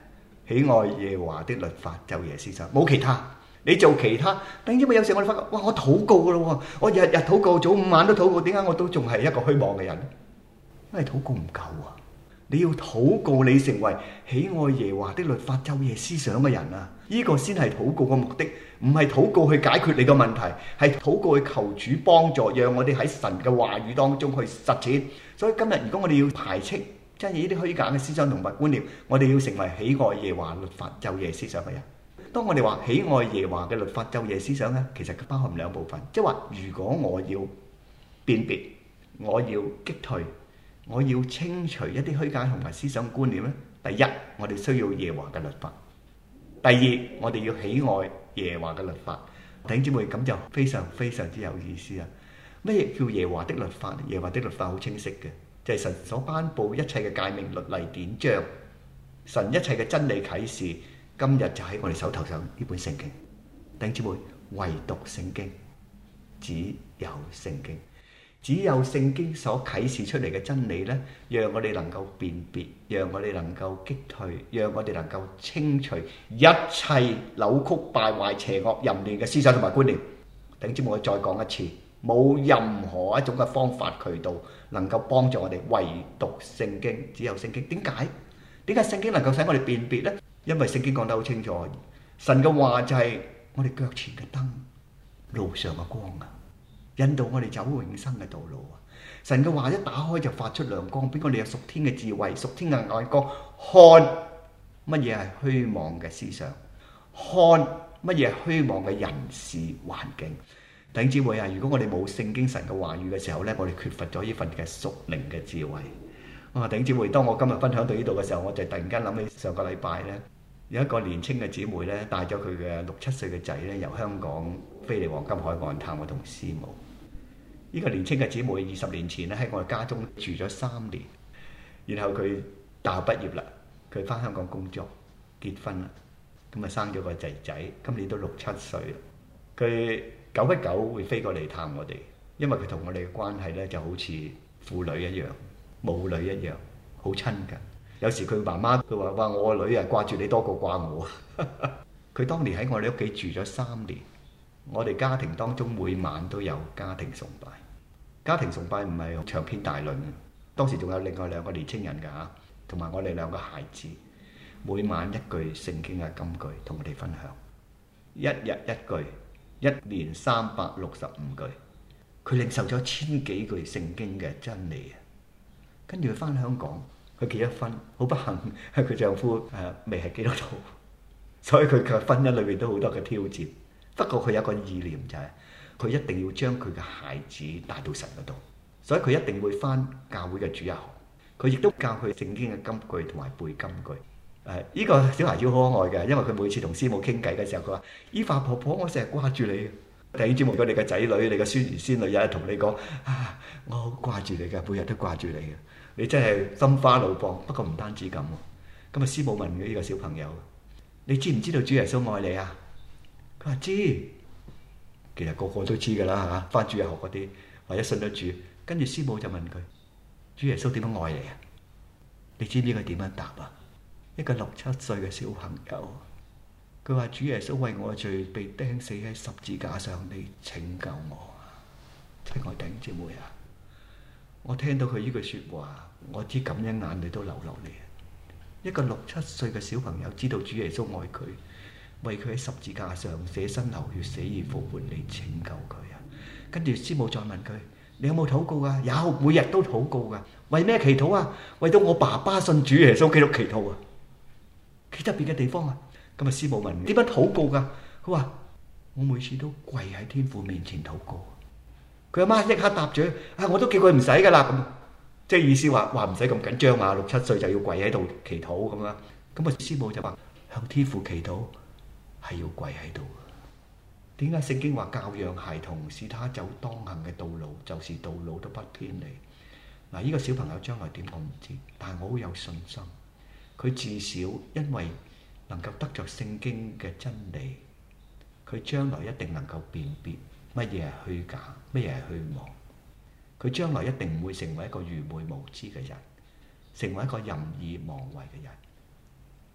喜愛耶和華的律法，晝夜思想，冇其他。你做其他，等因為有時我哋發覺，哇！我禱告噶咯喎，我日日禱告，早午晚都禱告，點解我都仲係一個虛妄嘅人？因為禱告唔夠啊！你要禱告，你成為喜愛耶和華的律法，晝夜思想嘅人啊！呢個先係禱告嘅目的，唔係禱告去解決你嘅問題，係禱告去求主幫助，讓我哋喺神嘅話語當中去實踐。所以今日如果我哋要排斥真係呢啲虛假嘅思想同埋觀念，我哋要成為喜愛耶和華律法晝夜思想嘅人。當我哋話喜愛耶和華嘅律法晝夜思想咧，其實佢包含兩部分，即係話如果我要辨別，我要擊退，我要清除一啲虛假同埋思想觀念咧。第一，我哋需要耶和華嘅律法；第二，我哋要喜愛耶和華嘅律法。弟兄姊妹，咁就非常非常之有意思啊！咩叫耶和華的律法？耶和華的律法好清晰嘅，就係神所頒布一切嘅誡命、律例、典章，神一切嘅真理啟示，今日就喺我哋手頭上呢本聖經。弟兄姊妹，唯獨聖經，只有聖經，只有聖經所啟示出嚟嘅真理呢，讓我哋能夠辨別，讓我哋能夠擊退，讓我哋能夠清除一切扭曲、敗壞、邪惡、淫亂嘅思想同埋觀念。弟兄姊妹，我再講一次，冇任何一種嘅方法渠道能夠幫助我哋，唯獨聖經，只有聖經。點解？點解聖經能夠使我哋辨別呢？因為聖經講得好清楚，神嘅話就係我哋腳前嘅燈，路上嘅光啊，引導我哋走永生嘅道路啊。神嘅話一打開就發出亮光，俾我哋有屬天嘅智慧、屬天嘅眼光，看乜嘢係虛妄嘅思想，看乜嘢係虛妄嘅人事環境。弟兄姊妹啊，如果我哋冇聖經神嘅話語嘅時候呢，我哋缺乏咗呢份嘅屬靈嘅智慧。弟兄姊妹，當我今日分享到呢度嘅時候，我就突然間諗起上個禮拜呢，有一個年青嘅姊妹呢，帶咗佢嘅6、7歲嘅仔呢，由香港飛嚟黃金海岸探我同師母。呢個年青嘅姊妹20年前呢，喺我哋家中住咗3年，然後佢大學畢業啦，佢返香港工作結婚啦，咁啊生咗個仔仔，今年都6、7歲啦。佢久不久會飛過嚟探我哋，因為佢同我哋嘅關係呢就好似父女一樣、母女一樣，好親近。有時佢媽媽佢話：我個女啊掛住你多過掛我。佢當年喺我哋屋企住咗3年，我哋家庭當中每晚都有家庭崇拜。家庭崇拜唔係長篇大論，當時仲有另外2個年青人㗎嚇，同埋我哋2個孩子，每晚一句聖經嘅金句同我哋分享，一日一句。1年365句，佢領受咗1000幾句聖經嘅真理啊！跟住佢返香港，佢結咗婚，好不幸，佢丈夫未係基督徒，所以佢嘅婚姻裏面都好多嘅挑戰。不過佢有一個意念就係，佢一定要將佢嘅孩子帶到神嗰度，所以佢一定會返教會嘅主日學。佢亦都教佢聖經嘅金句同埋背金句。呢個小孩子好可愛嘅，因為佢每次同師母傾偈嘅時候，佢話：依法婆婆，我成日掛住你。弟兄姊妹，如果你嘅仔女、你嘅孫兒孫女日日同你講：我好掛住你嘅，每日都掛住你嘅，你真係心花怒放。不過唔單止咁，今日師母問佢呢個小朋友：你知唔知道主耶穌愛你啊？佢話知，其實個個都知㗎啦嚇，返主日學嗰啲或者信咗主。跟住師母就問佢：主耶穌點樣愛你啊？你知唔知佢點樣答啊？一個6、7歲嘅小朋友，佢話：主耶穌為我罪被釘死喺十字架上，你拯救我啊！親愛弟兄姊妹啊，我聽到佢呢句説話，我知感恩眼淚都流落嚟啊！一個6、7歲嘅小朋友知道主耶穌愛佢，為佢喺十字架上捨身流血，死而復活，你拯救佢啊！跟住師母再問佢：你有冇禱告啊？有，每日都禱告噶。為咩祈禱啊？為到我爸爸信主耶穌基督祈禱啊！企側邊嘅地方啊，咁啊師母問點樣禱告噶？佢話：我每次都跪喺天父面前禱告。佢阿媽即刻答住：我都叫佢唔使噶啦。咁即係意思話唔使咁緊張啊，6、7歲就要跪喺度祈禱咁啊。咁啊師母就話：向天父祈禱係要跪喺度。點解聖經話教養孩童，使他走當行嘅道路，就是道路都不偏離？嗱，呢個小朋友將來點我唔知，但係我好有信心。佢至少因為能夠得着聖經嘅真理，佢將來一定能夠辨別乜嘢係虛假，乜嘢係虛妄。佢將來一定唔會成為一個愚昧無知嘅人，成為一個任意妄為嘅人。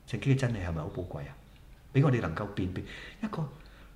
聖經嘅真理係咪好寶貴啊？俾我哋能夠辨別一個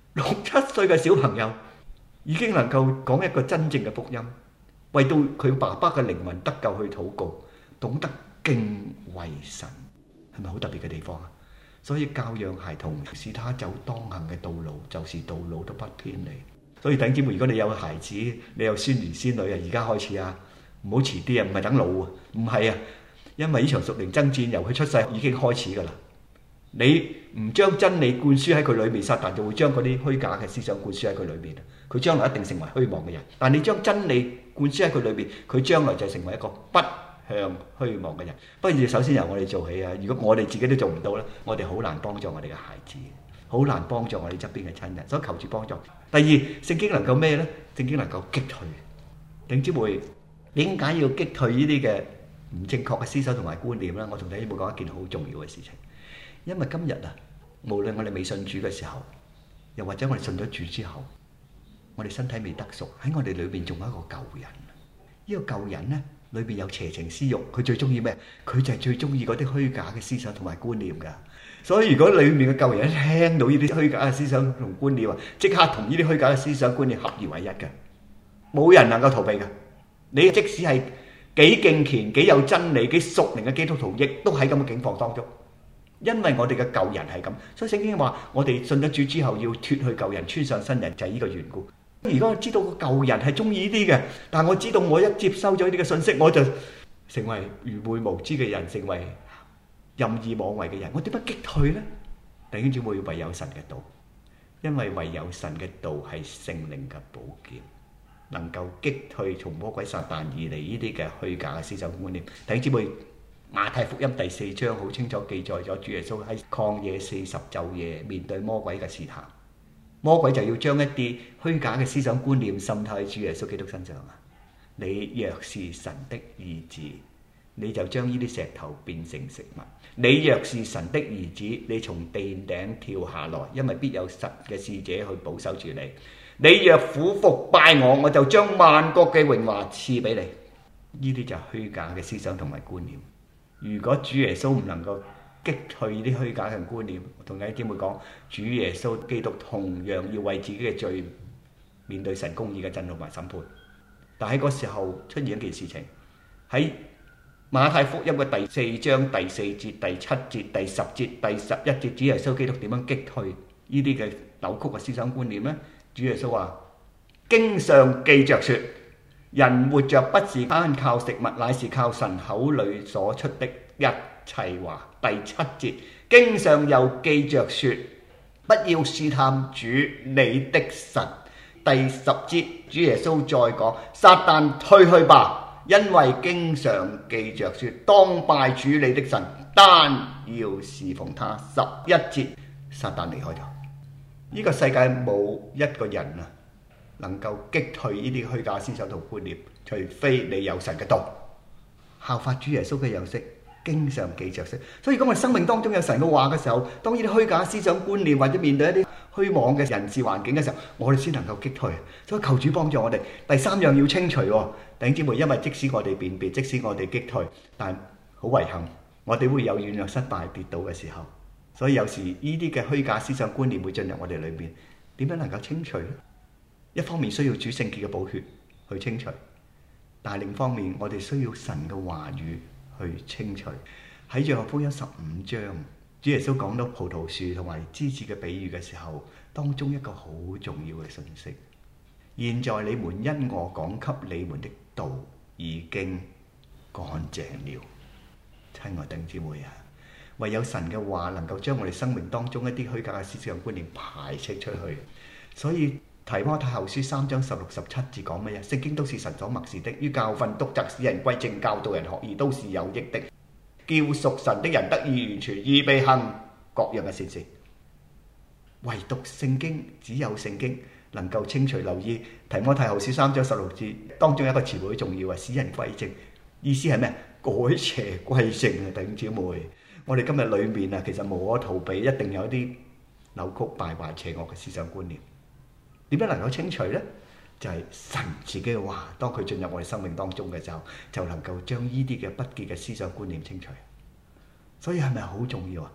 6、7歲嘅小朋友已經能夠講一個真正嘅福音，為到佢爸爸嘅靈魂得救去禱告，懂得敬畏神，係咪好特別嘅地方啊？所以教養孩童，使他走當行嘅道路，就是道路都不偏離。所以弟兄姊妹，如果你有孩子，你有孫兒孫女啊，而家開始啊，唔好遲啲啊，唔係等老啊，唔係啊，因為呢場屬靈爭戰由佢出世已經開始噶啦。你唔將真理灌輸喺佢裏面，撒旦就會將嗰啲虛假嘅思想灌輸喺佢裏面。佢將來一定成為虛妄嘅人。但你將真理灌輸喺佢裏面，佢將來就成為一個不向虛妄嘅人。不如首先由我哋做起啊！如果我哋自己都做唔到咧，我哋好難幫助我哋嘅孩子，好難幫助我哋側邊嘅親人。所以求主幫助。第二，聖經能夠咩呢？聖經能夠擊退。弟兄姊妹，點解要擊退呢啲嘅唔正確嘅思想同埋觀念呢？我同弟兄姊妹講一件好重要嘅事情。因為今日啊，無論我哋未信主嘅時候，又或者我哋信咗主之後，我哋身體未得贖，喺我哋裏邊仲有一個舊人。呢個舊人呢，裏邊有邪情私慾，佢最中意咩？佢就係最中意嗰啲虛假嘅思想同埋觀念㗎。所以如果裏面嘅舊人一聽到呢啲虛假嘅思想同觀念啊，即刻同呢啲虛假嘅思想觀念合而為一嘅，冇人能夠逃避嘅。你即使係幾敬虔、幾有真理、幾屬靈嘅基督徒，亦都喺咁嘅境況當中。因為我哋嘅舊人係咁，所以聖經話我哋信咗主之後要脫去舊人，穿上新人，就係呢個緣故。如果我知道個舊人係中意呢啲嘅，但係我知道我一接收咗呢啲嘅信息，我就成為愚昧無知嘅人，成為任意妄為嘅人。我點樣擊退呢？弟兄姊妹，唯有神嘅道，因為唯有神嘅道係聖靈嘅寶劍，能夠擊退從魔鬼撒旦而嚟呢啲嘅虛假嘅思想觀念。弟兄姊妹，馬太福音第4章好清楚記載咗主耶穌喺曠野40晝夜面對魔鬼嘅試探，魔鬼就要將一啲虛假嘅思想觀念滲透喺主耶穌基督身上啊！你若是神的兒子，你就將呢啲石頭變成食物；你若是神的兒子，你從殿頂跳下來，因為必有神嘅使者去保守住你。你若俯伏拜我，我就將萬國嘅榮華賜俾你。呢啲就係虛假嘅思想同埋觀念。如果主耶穌唔能夠擊退呢啲虛假嘅觀念，我同弟兄姊妹講，主耶穌基督同樣要為自己嘅罪面對神公義嘅震怒同埋審判。但喺嗰時候出現一件事情，喺馬太福音嘅第4章第4節、第7節、第10節、第11節，主耶穌基督點樣擊退呢啲嘅扭曲嘅思想觀念呢？主耶穌話：經上記着說，人活着不是單靠食物，乃是靠神口裏所出的一切話。第7節，經上又記着說，不要試探主你的神。第10節，主耶穌再講：撒旦退去吧，因為經上記着說，當拜主你的神，單要侍奉他。11節，撒旦離開咗。呢個世界冇一個人啊，能夠擊退呢啲虛假思想同觀念，除非你有神嘅道，效法主耶穌嘅樣式，經常記着說。所以如果我哋生命當中有神嘅話嘅時候，當呢啲虛假思想觀念或者面對一啲虛妄嘅人事環境嘅時候，我哋先能夠擊退。所以求主幫助我哋。第3樣要清除，弟兄姊妹，因為即使我哋辨別，即使我哋擊退，但好遺憾，我哋會有軟弱、失敗、跌倒嘅時候。所以有時呢啲嘅虛假思想觀念會進入我哋裏面，點樣能夠清除呢？一方面需要主聖潔嘅寶血去清除，但係另一方面我哋需要神嘅話語去清除。喺約翰福音15章，主耶穌講到葡萄樹同埋枝子嘅比喻嘅時候，當中一個好重要嘅信息：現在你們因我講給你們的道已經乾淨了。親愛弟兄姊妹啊，唯有神嘅話能夠將我哋生命當中一啲虛假嘅思想觀念排斥出去。所以提摩太後書3章16、17節講乜嘢？聖經都是神所默示的，於教訓、督責、使人歸正、教導人學義，都是有益的，叫屬神的人得以完全，預備行各樣嘅善事。唯獨聖經，只有聖經能夠清除。留意提摩太後書3章16節當中有一個詞彙好重要啊，使人歸正，意思係咩？改邪歸正啊！弟兄姊妹，我哋今日裏面啊，其實無可逃避，一定有一啲扭曲敗壞邪惡嘅思想觀念。點樣能夠清除呢？就係神自己嘅話，當佢進入我哋生命當中嘅時候，就能夠將呢啲嘅不潔嘅思想觀念清除。所以係咪好重要啊？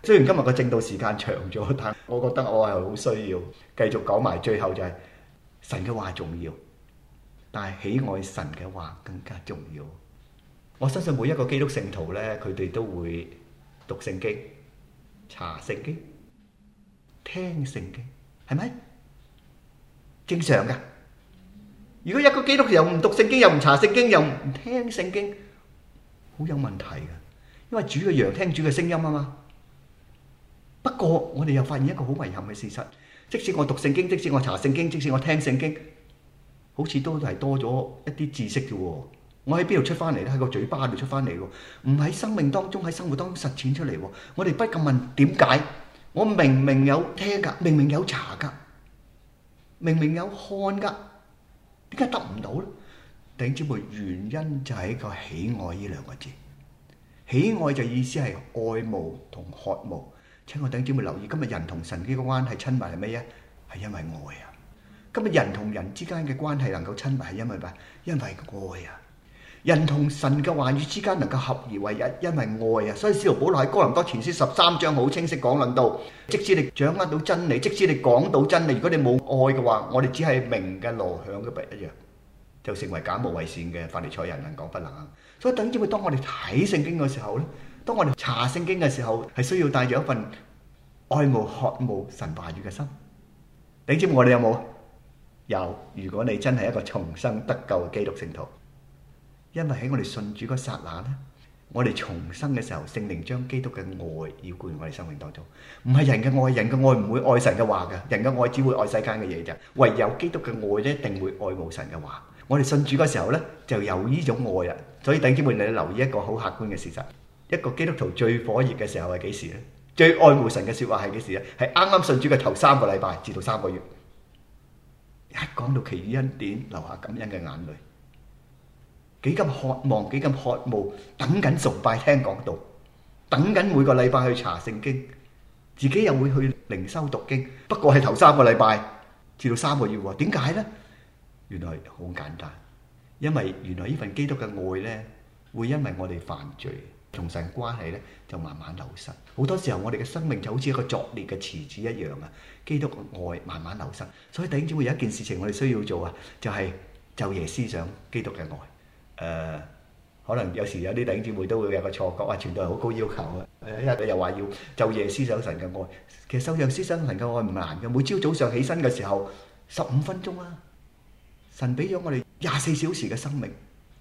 雖然今日個正道時間長咗，但我覺得我係好需要繼續講埋最後就係神嘅話重要，但係喜愛神嘅話更加重要。我相信每一個基督聖徒呢，佢哋都會讀聖經、查聖經、聽聖經，係咪？正常㗎。如果一個基督徒又唔讀聖經，又唔查聖經，又唔聽聖經，好有問題㗎。因為主嘅羊聽主嘅聲音啊嘛。不過我哋又發現一個好遺憾嘅事實，即使我讀聖經，即使我查聖經，即使我聽聖經，好似都係多咗一啲知識啫喎。我喺邊度出翻嚟咧？喺個嘴巴度出翻嚟喎，唔喺生命當中、喺生活當中實踐出嚟喎。我哋不禁問點解？我明明有聽㗎，明明有查㗎，明明有看㗎，點解得唔到咧？弟兄姊妹，原因就係一個喜愛呢兩個字。喜愛就意思係愛慕同渴慕。請我弟兄姊妹留意，今日人同神呢個關係親密係咩啊？係因為愛啊！今日人同人之間嘅關係能夠親密係因為咩？因為愛啊！人同神嘅話語之間能夠合而為一，因為愛啊！所以使徒保羅喺哥林多前書13章好清晰講論到，即使你掌握到真理，即使你講到真理，如果你冇愛嘅話，我哋只係鳴嘅鑼響嘅不一樣，就成為假冒為善嘅法利賽人，能講不能行。所以等於咪當我哋睇聖經嘅時候咧，當我哋查聖經嘅時候，係需要帶住一份愛慕渴慕神話語嘅心。你知唔知我哋有冇？有。如果你真係一個重生得救嘅基督聖徒。因為喺我哋信主嗰剎那咧，我哋重生嘅時候，聖靈將基督嘅愛澆灌我哋生命當中。唔係人嘅愛，人嘅愛唔會愛神嘅話嘅，人嘅愛只會愛世間嘅嘢啫。唯有基督嘅愛咧，一定會愛慕神嘅話。我哋信主嗰時候咧，就有呢種愛啦。所以弟兄姊妹，你留意一個好客觀嘅事實，一個基督徒最火熱嘅時候係幾時咧？最愛慕神嘅説話係幾時咧？係啱啱信主嘅頭3個禮拜至到3個月，一講到奇異恩典，流下感恩嘅眼淚。幾咁渴望，幾咁渴慕，等緊崇拜聽講道，等緊每個禮拜去查聖經，自己又會去靈修讀經。不過係頭3個禮拜至到3個月喎，點解呢？原來好簡單，因為原來呢份基督嘅愛呢，會因為我哋犯罪，同神關係呢就慢慢流失。好多時候我哋嘅生命就好似一個作孽嘅池子一樣啊！基督嘅愛慢慢流失，所以弟兄姊妹有一件事情我哋需要做啊，就係晝夜思想基督嘅愛。可能有時有啲弟兄姊妹都會有個錯覺，話傳道係好高要求啊！一日又話要晝夜思想神嘅愛，其實晝夜思想神嘅愛唔難嘅。每朝早上起身嘅時候15分鐘啊，神俾咗我哋24小時嘅生命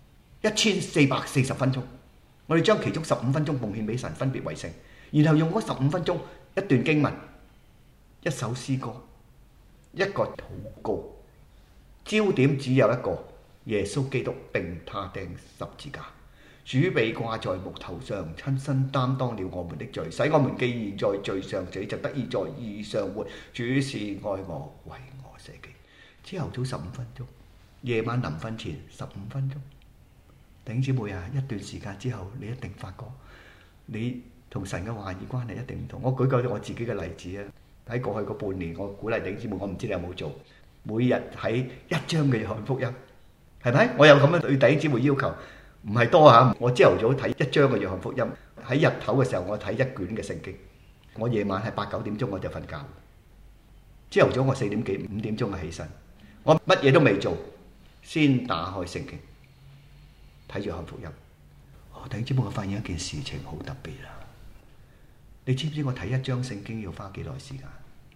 ，1440分鐘，我哋將其中15分鐘奉獻俾神，分別為聖，然後用嗰15分鐘一段經文、一首詩歌、一個禱告，焦點只有一個。耶穌基督並他釘十字架，主被掛在木頭上，親身擔當了我們的罪，使我們既然在罪上死，就得以在義上活。主是愛我，為我捨己。朝頭早15分鐘，夜晚臨瞓前15分鐘。弟兄姊妹啊，一段時間之後，你一定發覺你同神嘅話語關係一定唔同。我舉個我自己嘅例子啊，喺過去嗰半年，我鼓勵弟兄姊妹，我唔知你有冇做，每日睇1章嘅約翰福音。係咪？我有咁樣對弟兄姊妹要求，唔係多嚇。我朝頭早睇1章嘅約翰福音，喺日頭嘅時候我睇1卷嘅聖經，我夜晚係8、9點鐘我就瞓覺。朝頭早我4點幾、5點鐘就起身，我乜嘢都未做，先打開聖經睇約翰福音。弟兄姊妹，我發現一件事情好特別啦。你知唔知我睇1章聖經要花幾耐時間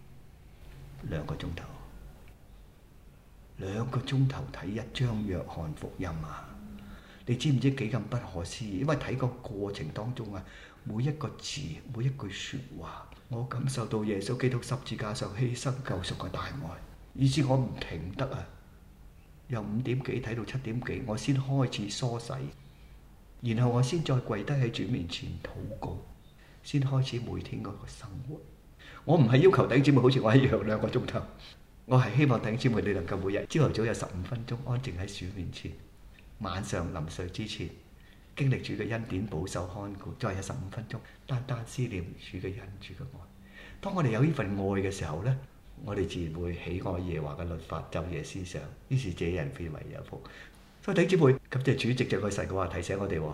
？2個鐘頭。2個鐘頭睇1章約翰福音啊！你知唔知幾咁不可思議？因為睇個過程當中啊，每一個字、每一句説話，我感受到耶穌基督十字架上犧牲救贖嘅大愛，以致我唔停得啊！由5點幾睇到7點幾，我先開始梳洗，然後我先再跪低喺主面前禱告，先開始每天嗰個生活。我唔係要求弟兄姊妹好似我一樣2個鐘頭。我係希望弟兄姊妹你能夠每日朝頭早有15分鐘安靜喺主面前，晚上臨睡之前經歷主嘅恩典保守看顧，再有15分鐘單單思念主嘅恩、主嘅愛。當我哋有呢份愛嘅時候呢，我哋自然會喜愛耶和華嘅律法，晝夜思想，於是這人變為有福。所以弟兄姊妹，感謝主藉著佢神嘅話提醒我哋，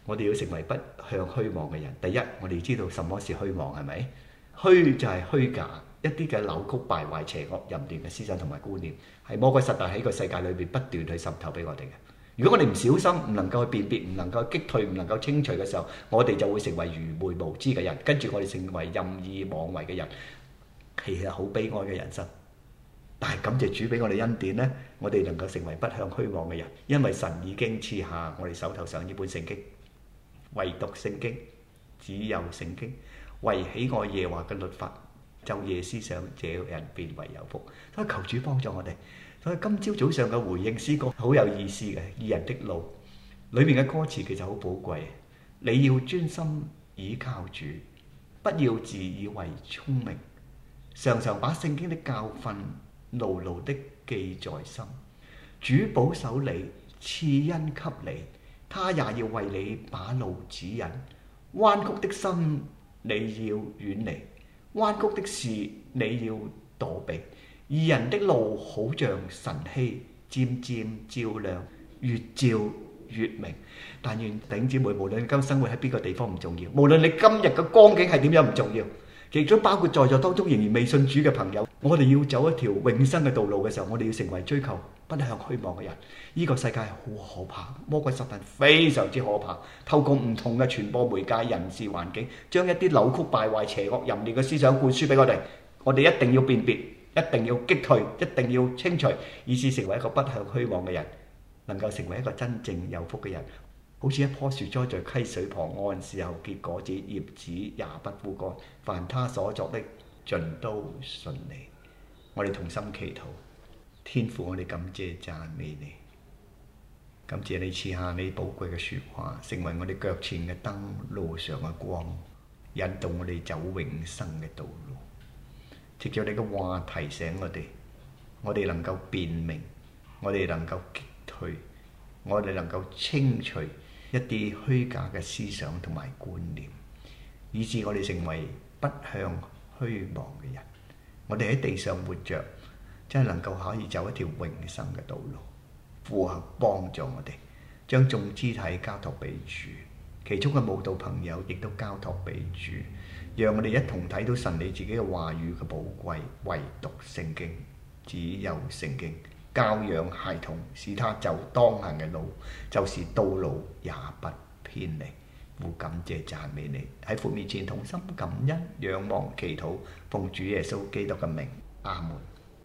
我哋要成為不向虛妄嘅人。第一，我哋知道什麼是虛妄，係咪？虛就係虛假，一啲嘅扭曲敗壞邪惡淫亂嘅思想同埋觀念，係魔鬼撒旦喺個世界裏邊不斷去滲透俾我哋嘅。如果我哋唔小心，唔能夠去辨別，唔能夠擊退，唔能夠清除嘅時候，我哋就會成為愚昧無知嘅人，跟住我哋成為任意妄為嘅人，其實好悲哀嘅人生。但係感謝主俾我哋恩典呢，我哋能夠成為不向虛妄嘅人，因為神已經賜下我哋手頭上呢本聖經，唯獨聖經，只有聖經，為喜愛耶和華嘅律法，晝夜思想，這人便為有福。所以求主幫助我哋。所以今朝早上嘅回應詩歌好有意思嘅，義人的路裏面嘅歌詞其實好寶貴。你要專心倚靠主，不要自以為聰明，常常把聖經的教訓牢牢的記在心。主保守你，賜恩給你，他也要為你把路指引。彎曲的心你要遠離，彎曲的事你要躲避。義人的路好像晨曦，漸漸照亮，越照越明。但願弟兄姊妹，無論你今日生活喺邊個地方唔重要，無論你今日嘅光景係點樣唔重要，其中包括在座當中仍然未信主嘅朋友，我哋要走一條永生嘅道路嘅時候，我哋要成為追求不向虛妄嘅人。呢個世界係好可怕，魔鬼撒旦非常之可怕，透過唔同嘅傳播媒介、人事環境，將一啲扭曲敗壞、邪惡淫亂嘅思想灌輸俾我哋。我哋一定要辨別，一定要擊退，一定要清除，以致成為一個不向虛妄嘅人，能夠成為一個真正有福嘅人。好似一棵樹栽在溪水旁，按時候結果子，葉子也不枯乾，凡他所作的盡都順利。我哋同心祈禱，天父，我哋感謝讚美你，感謝你賜下你寶貴嘅說話，成為我哋腳前嘅燈，路上嘅光，引導我哋走永生嘅道路。藉着你嘅話提醒我哋能夠辨明，我哋能夠擊退，我哋能夠清除一啲虛假嘅思想同埋觀念，以致我哋成為不向虛妄嘅人。我哋喺地上活着，真係能夠可以走一條永生嘅道路。父啊，幫助我哋，將眾肢體交託俾主，其中嘅慕道朋友亦都交託俾主，讓我哋一同睇到神你自己嘅話語嘅寶貴。唯獨聖經，只有聖經，教養孩童，使他走當行嘅路，就是道路也不偏離。父，感謝讚美你，喺父面前同心感恩，仰望祈禱，奉主耶穌基督嘅名，阿門。